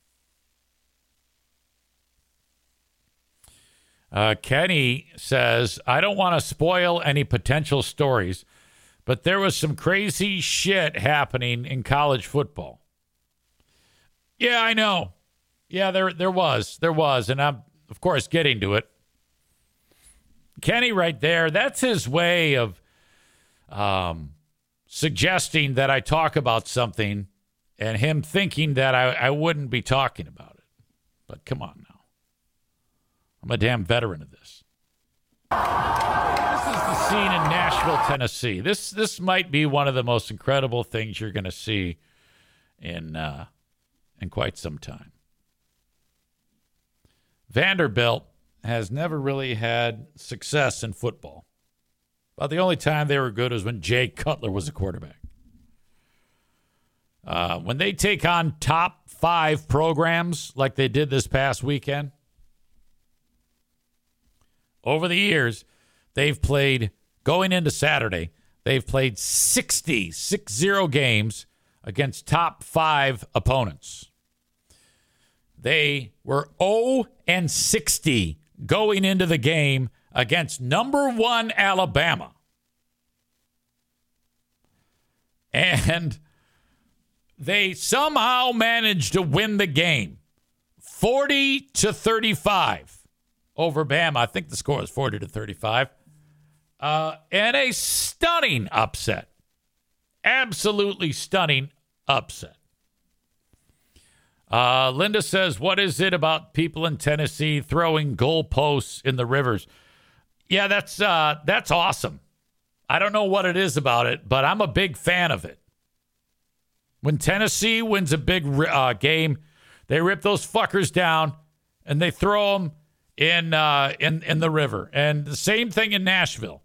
Uh, Kenny says, I don't want to spoil any potential stories, but there was some crazy shit happening in college football. Yeah, I know. Yeah, there there was. There was. And I'm, of course, getting to it. Kenny right there, that's his way of um, suggesting that I talk about something and him thinking that I, I wouldn't be talking about it. But come on now. I'm a damn veteran of this. This is the scene in Nashville, Tennessee. This this might be one of the most incredible things you're going to see in uh, in quite some time. Vanderbilt has never really had success in football. But the only time they were good was when Jay Cutler was a quarterback. Uh, when they take on top five programs like they did this past weekend, over the years, they've played, going into Saturday, they've played sixty, six zero games against top five opponents. They were oh and sixty going into the game against number one Alabama. And they somehow managed to win the game forty to thirty-five over Bama. I think the score is forty to thirty-five. Uh, and a stunning upset. Absolutely stunning upset. Uh, Linda says, what is it about people in Tennessee throwing goalposts in the rivers? Yeah, that's uh, that's awesome. I don't know what it is about it, but I'm a big fan of it. When Tennessee wins a big uh, game, they rip those fuckers down and they throw them in uh, in in the river. And the same thing in Nashville.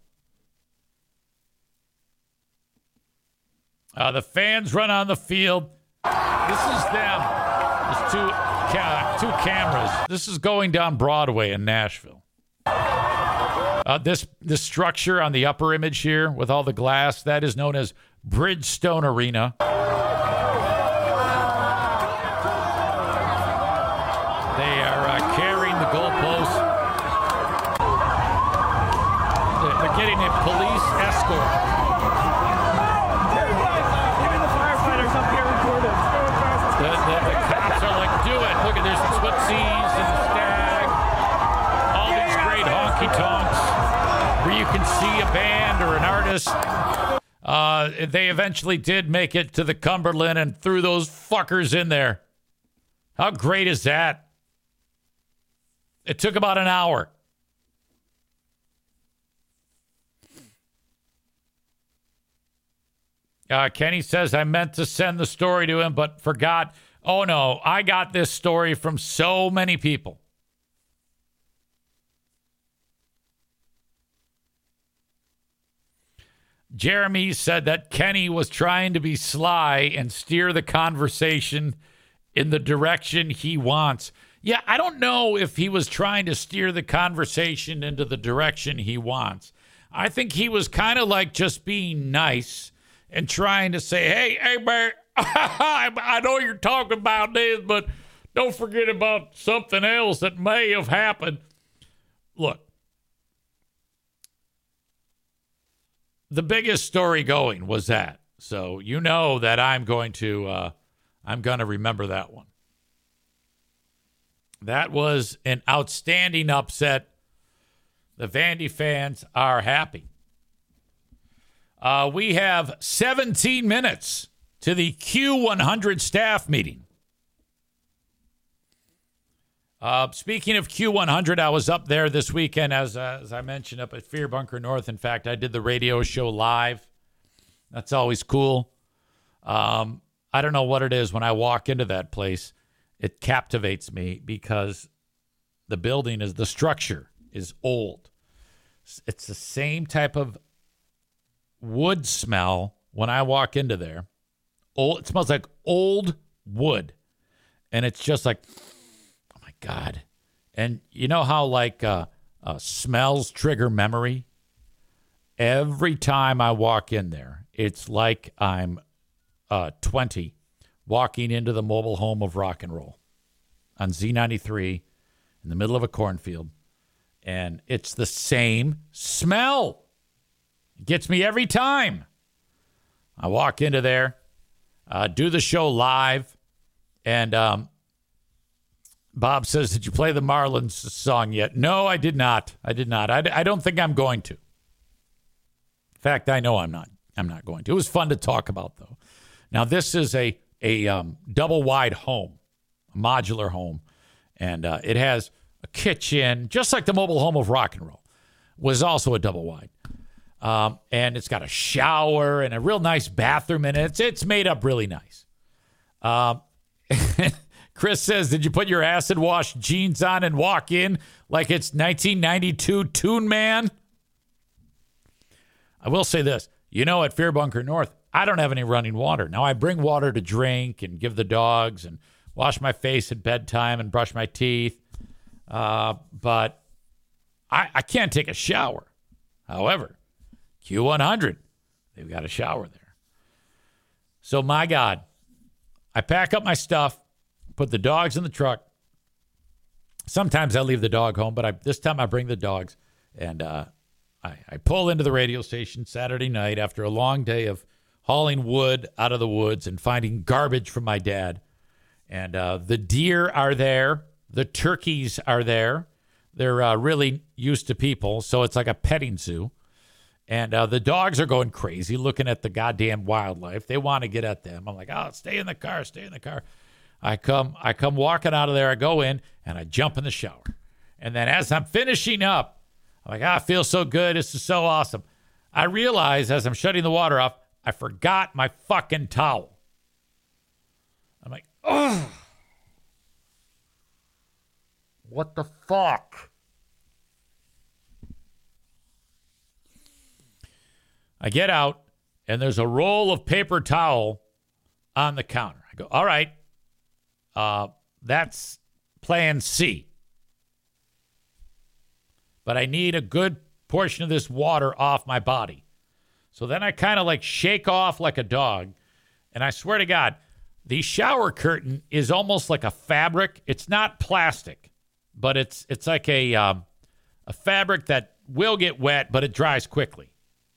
Uh, the fans run on the field. This is them. There's two ca- two cameras. This is going down Broadway in Nashville. Uh, this this structure on the upper image here with all the glass, that is known as Bridgestone Arena. They are uh, carrying the goalposts. They're, they're getting a police escort. Even the firefighters up here recorded. The, the, the cops are like, do it. Look at this, the Tootsies and the Stag. All these great honky-tonks where you can see a band or an artist. Uh, they eventually did make it to the Cumberland and threw those fuckers in there. How great is that? It took about an hour. Uh, Kenny says, I meant to send the story to him, but forgot. Oh, no, I got this story from so many people. Jeremy said that Kenny was trying to be sly and steer the conversation in the direction he wants. Yeah, I don't know if he was trying to steer the conversation into the direction he wants. I think he was kind of like just being nice and trying to say, hey, hey, man, I know you're talking about this, but don't forget about something else that may have happened. Look, the biggest story going was that. So you know that I'm going to, uh, I'm going to remember that one. That was an outstanding upset. The Vandy fans are happy. Uh, we have seventeen minutes to the Q one hundred staff meeting. Uh, speaking of Q one hundred, I was up there this weekend, as, uh, as I mentioned, up at Fear Bunker North. In fact, I did the radio show live. That's always cool. Um, I don't know what it is when I walk into that place. It captivates me because the building is, the structure is old. It's the same type of wood smell when I walk into there. Old, it smells like old wood. And it's just like, oh my God. And you know how like uh, uh, smells trigger memory? Every time I walk in there, it's like I'm uh, twenty walking into the mobile home of rock and roll on Z ninety-three in the middle of a cornfield. And it's the same smell. It gets me every time. I walk into there, uh, do the show live, and um, Bob says, did you play the Marlins song yet? No, I did not. I did not. I, I don't think I'm going to. In fact, I know I'm not. I'm not going to. It was fun to talk about, though. Now, this is a, a um, double-wide home, a modular home, and uh, it has a kitchen, just like the mobile home of rock and roll, was also a double-wide. Um, and it's got a shower and a real nice bathroom in it. It's, it's made up really nice. Um, Chris says, did you put your acid wash jeans on and walk in like it's nineteen ninety-two Toon Man? I will say this. You know, at Fear Bunker North, I don't have any running water. Now I bring water to drink and give the dogs and wash my face at bedtime and brush my teeth. Uh, but I, I can't take a shower. However, Q one hundred, they've got a shower there. So my God, I pack up my stuff, put the dogs in the truck. Sometimes I leave the dog home, but I, this time I bring the dogs. And uh, I, I pull into the radio station Saturday night after a long day of hauling wood out of the woods and finding garbage from my dad. And uh, the deer are there. The turkeys are there. They're uh, really used to people, so it's like a petting zoo. And uh, the dogs are going crazy looking at the goddamn wildlife. They want to get at them. I'm like, oh, stay in the car, stay in the car. I come, I come walking out of there. I go in, and I jump in the shower. And then as I'm finishing up, I'm like, ah, I feel so good. This is so awesome. I realize as I'm shutting the water off, I forgot my fucking towel. I'm like, oh, what the fuck? I get out, and there's a roll of paper towel on the counter. I go, all right, uh, that's plan C. But I need a good portion of this water off my body. So then I kind of like shake off like a dog. And I swear to God, the shower curtain is almost like a fabric. It's not plastic, but it's it's like a um, a fabric that will get wet, but it dries quickly.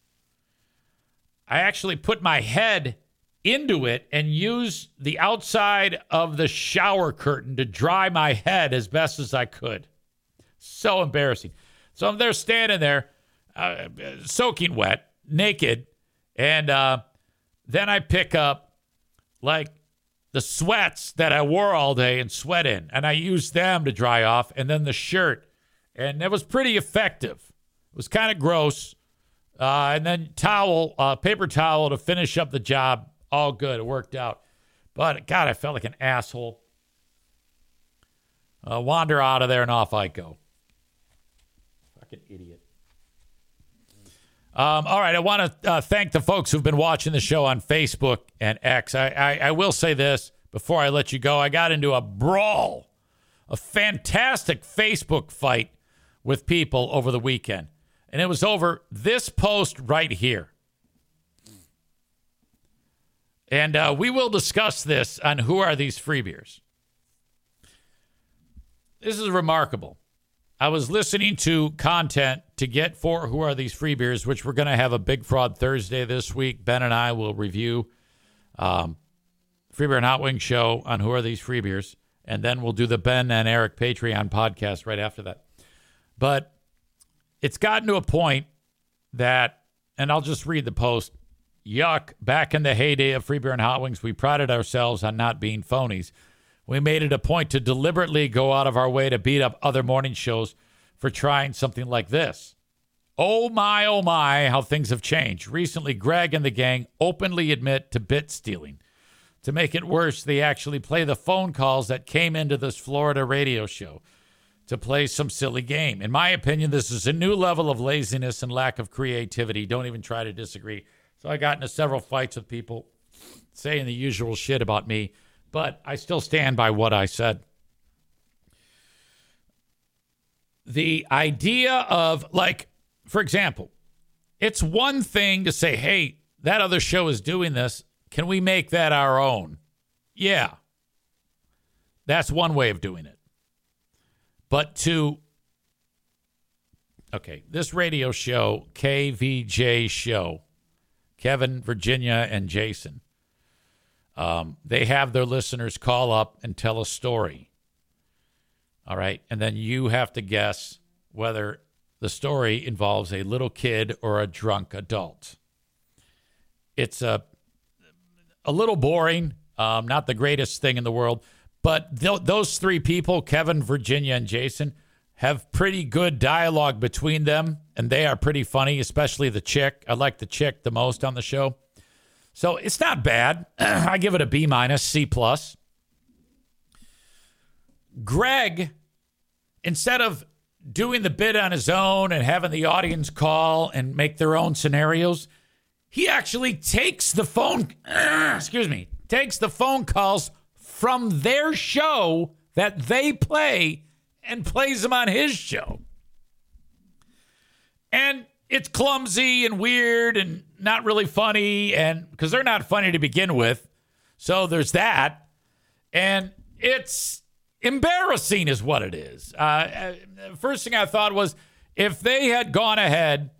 I actually put my head into it and use the outside of the shower curtain to dry my head as best as I could. So embarrassing. So I'm there standing there, uh, soaking wet, naked, and uh, then I pick up like the sweats that I wore all day and sweat in, and I used them to dry off, and then the shirt, and it was pretty effective. It was kind of gross. Uh, and then towel, uh, paper towel to finish up the job. All good. It worked out. But, God, I felt like an asshole. Uh, wander out of there and off I go. Fucking idiot. Um, all right. I want to uh, thank the folks who've been watching the show on Facebook and X. I, I, I will say this before I let you go. I got into a brawl, a fantastic Facebook fight with people over the weekend. And it was over this post right here. And uh, we will discuss this on Who Are These Free Beers. This is remarkable. I was listening to content to get for Who Are These Free Beers, which we're going to have a Big Fraud Thursday this week. Ben and I will review um, Free Beer and Hot Wing show on Who Are These Free Beers. And then we'll do the Ben and Eric Patreon podcast right after that. But it's gotten to a point that, and I'll just read the post, yuck, back in the heyday of Free Beer and Hot Wings, we prided ourselves on not being phonies. We made it a point to deliberately go out of our way to beat up other morning shows for trying something like this. Oh my, oh my, how things have changed. Recently, Greg and the gang openly admit to bit stealing. To make it worse, they actually play the phone calls that came into this Florida radio show to play some silly game. In my opinion, this is a new level of laziness and lack of creativity. Don't even try to disagree. So I got into several fights with people saying the usual shit about me, but I still stand by what I said. The idea of, like, for example, it's one thing to say, hey, that other show is doing this. Can we make that our own? Yeah. That's one way of doing it. But to, okay, this radio show, K V J Show, Kevin, Virginia, and Jason, um, they have their listeners call up and tell a story. All right. And then you have to guess whether the story involves a little kid or a drunk adult. It's a, a little boring, um, not the greatest thing in the world. But th- those three people, Kevin, Virginia, and Jason, have pretty good dialogue between them, and they are pretty funny, especially the chick. I like the chick the most on the show. So it's not bad. I give it a B minus, C plus. Greg, instead of doing the bit on his own and having the audience call and make their own scenarios, He actually takes the phone, excuse me, takes the phone calls from their show that they play and plays them on his show. And it's clumsy and weird and not really funny, and because they're not funny to begin with. So there's that. And it's embarrassing is what it is. Uh, first thing I thought was if they had gone ahead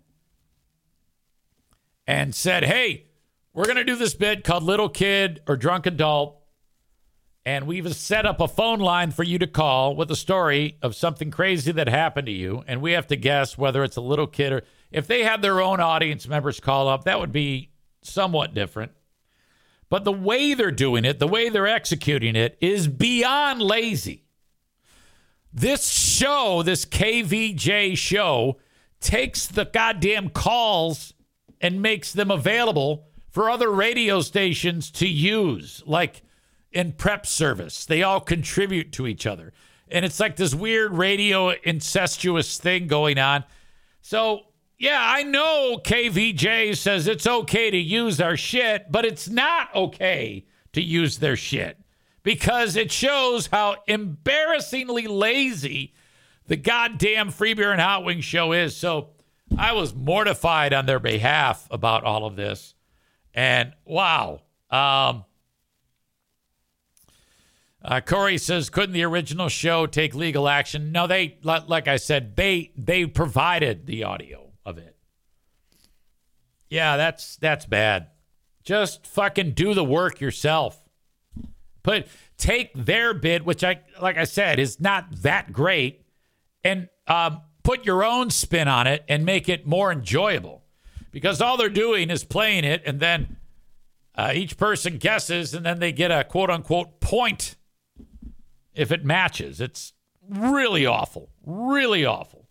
and said, hey, we're going to do this bit called Little Kid or Drunk Adult, and we've set up a phone line for you to call with a story of something crazy that happened to you, and we have to guess whether it's a little kid or... If they had their own audience members call up, that would be somewhat different. But the way they're doing it, the way they're executing it, is beyond lazy. This show, this K V J show, takes the goddamn calls and makes them available for other radio stations to use, like in prep service. They all contribute to each other. And it's like this weird radio incestuous thing going on. So, yeah, I know K V J says it's okay to use our shit, but it's not okay to use their shit because it shows how embarrassingly lazy the goddamn Free Beer and Hot Wings show is. So I was mortified on their behalf about all of this. And wow. Um, uh, Corey says, couldn't the original show take legal action? No, they, like I said, they they provided the audio of it. Yeah, that's that's bad. Just fucking do the work yourself. Put take their bit, which I like I said is not that great, and um, put your own spin on it and make it more enjoyable. Because all they're doing is playing it, and then uh, each person guesses, and then they get a quote unquote point if it matches. It's really awful, really awful.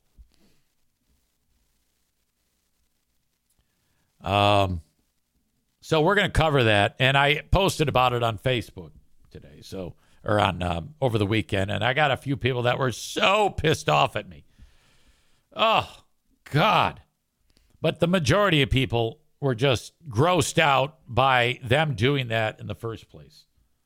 Um, so we're going to cover that, and I posted about it on Facebook today, so or on um, over the weekend, and I got a few people that were so pissed off at me. Oh God! But the majority of people were just grossed out by them doing that in the first place.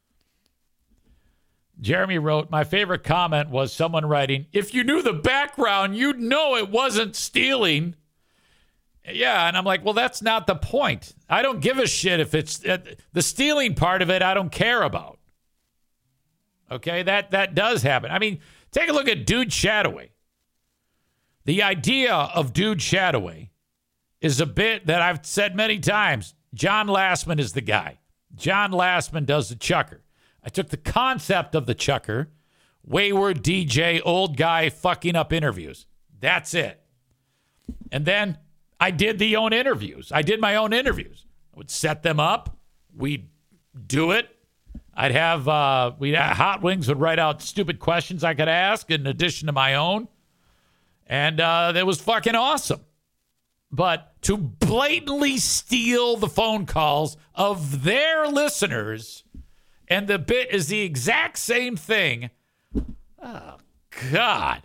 Jeremy wrote, my favorite comment was someone writing, if you knew the background, you'd know it wasn't stealing. Yeah, and I'm like, well, that's not the point. I don't give a shit if it's uh, the stealing part of it. I don't care about. Okay, that that does happen. I mean, take a look at Dude Shadoway. The idea of Dude Shadoway is a bit that I've said many times. John Lastman is the guy. John Lastman does the chucker. I took the concept of the chucker, wayward D J, old guy fucking up interviews. That's it. And then I did the own interviews. I did my own interviews. I would set them up. We'd do it. I'd have, uh, we'd have Hot Wings would write out stupid questions I could ask in addition to my own. And uh, it was fucking awesome. But to blatantly steal the phone calls of their listeners, and the bit is the exact same thing. Oh, God.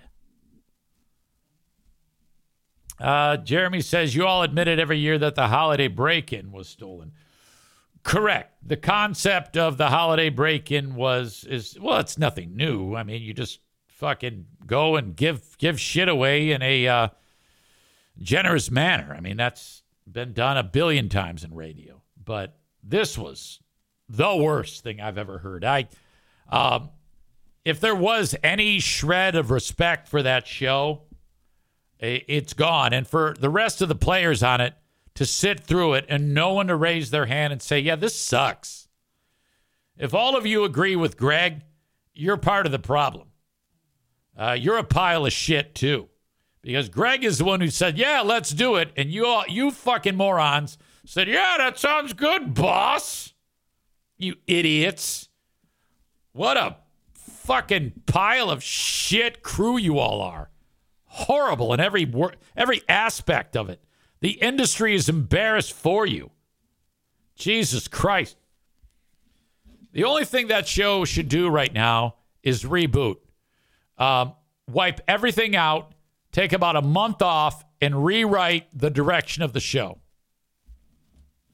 Uh, Jeremy says, you all admitted every year that the holiday break-in was stolen. Correct. The concept of the holiday break-in was, is well, it's nothing new. I mean, you just fucking go and give give shit away in a uh, generous manner. I mean, that's been done a billion times in radio. But this was the worst thing I've ever heard. I, um, if there was any shred of respect for that show, it's gone. And for the rest of the players on it to sit through it and no one to raise their hand and say, yeah, this sucks. If all of you agree with Greg, you're part of the problem. Uh, you're a pile of shit, too. Because Greg is the one who said, yeah, let's do it. And you all, you fucking morons said, yeah, that sounds good, boss. You idiots. What a fucking pile of shit crew you all are. Horrible in every wor- every aspect of it. The industry is embarrassed for you. Jesus Christ. The only thing that show should do right now is reboot. Um, wipe everything out, take about a month off, and rewrite the direction of the show.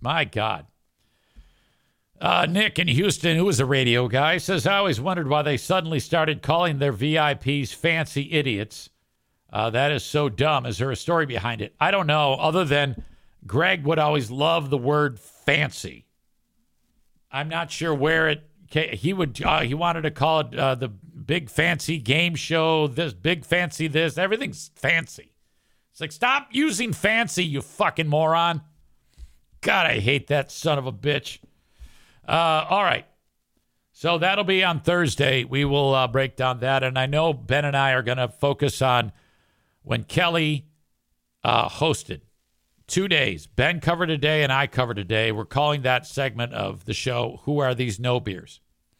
My God. Uh, Nick in Houston, who is a radio guy, says, I always wondered why they suddenly started calling their V I Ps fancy idiots. Uh, that is so dumb. Is there a story behind it? I don't know, other than Greg would always love the word fancy. I'm not sure where it came. He would. Uh, he wanted to call it uh, the big fancy game show, this big fancy this. Everything's fancy. It's like, stop using fancy, you fucking moron. God, I hate that son of a bitch. Uh, all right. So that'll be on Thursday. We will uh, break down that. And I know Ben and I are going to focus on when Kelly uh, hosted two days. Ben covered a day and I covered a day. We're calling that segment of the show, Who Are These No Beers?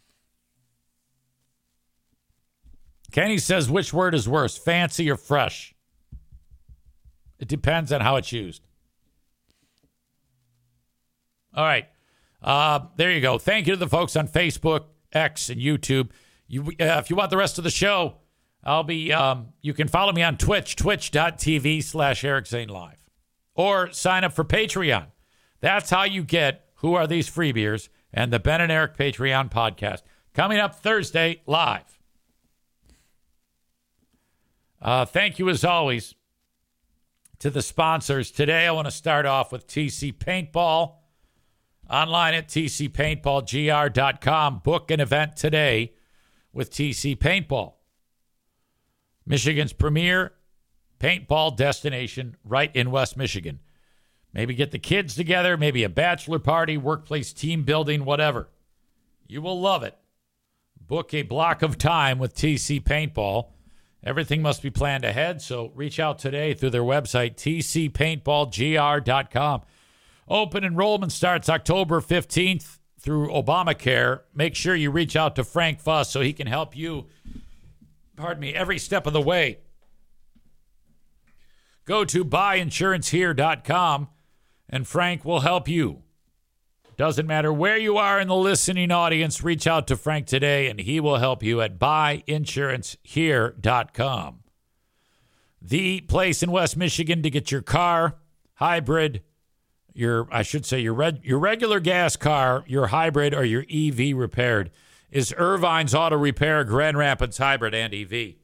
Kenny says, which word is worse, fancy or fresh? It depends on how it's used. All right. Uh, there you go. Thank you to the folks on Facebook, X, and YouTube. You, uh, if you want the rest of the show, I'll be. Um, you can follow me on Twitch, twitch.tv slash Eric Zane Live. Or sign up for Patreon. That's how you get Who Are These Free Beers and the Ben and Eric Patreon podcast. Coming up Thursday, live. Uh, thank you, as always, to the sponsors. Today, I want to start off with T C Paintball. Online at T C paintball G R dot com. Book an event today with T C Paintball. Michigan's premier paintball destination right in West Michigan. Maybe get the kids together, maybe a bachelor party, workplace team building, whatever. You will love it. Book a block of time with T C Paintball. Everything must be planned ahead, so reach out today through their website, T C paintball G R dot com. Open enrollment starts October fifteenth through Obamacare. Make sure you reach out to Frank Fuss so he can help you, pardon me, every step of the way. Go to buy insurance here dot com and Frank will help you. Doesn't matter where you are in the listening audience, reach out to Frank today and he will help you at buy insurance here dot com. The place in West Michigan to get your car, hybrid, your, I should say your red, your regular gas car, your hybrid, or your E V repaired is Irvine's Auto Repair, Grand Rapids Hybrid and E V.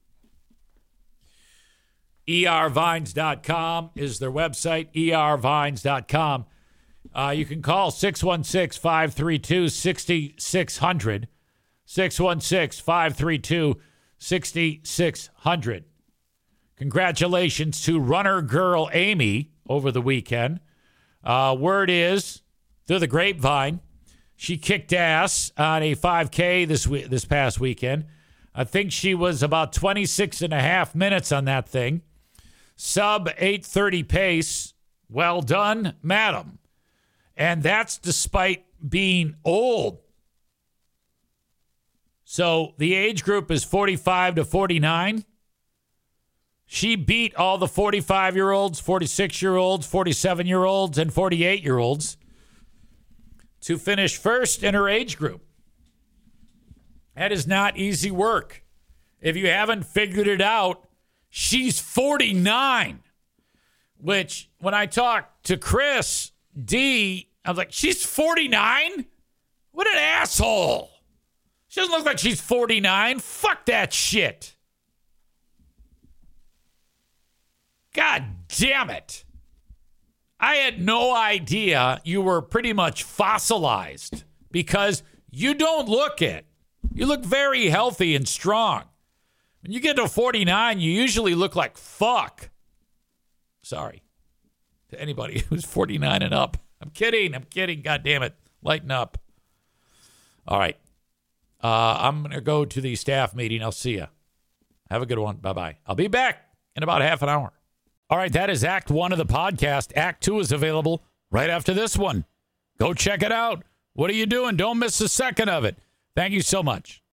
E R vines dot com is their website, E R vines dot com. Uh, you can call six one six, five three two, six six zero zero, six one six, five three two, six six zero zero. Congratulations to runner girl Amy over the weekend. Uh, word is, through the grapevine, she kicked ass on a five K this we- this past weekend. I think she was about twenty-six and a half minutes on that thing. Sub eight thirty pace. Well done, madam. And that's despite being old. So the age group is forty-five to forty-nine. She beat all the forty-five-year-olds, forty-six-year-olds, forty-seven-year-olds, and forty-eight-year-olds to finish first in her age group. That is not easy work. If you haven't figured it out, she's forty-nine, which when I talked to Chris D, I was like, she's forty-nine? What an asshole. She doesn't look like she's forty-nine. Fuck that shit. God damn it. I had no idea you were pretty much fossilized because you don't look it. You look very healthy and strong. When you get to forty-nine, you usually look like fuck. Sorry to anybody who's forty-nine and up. I'm kidding. I'm kidding. God damn it. Lighten up. All right. Uh, I'm going to go to the staff meeting. I'll see you. Have a good one. Bye-bye. I'll be back in about half an hour. All right, that is Act One of the podcast. Act Two is available right after this one. Go check it out. What are you doing? Don't miss a second of it. Thank you so much.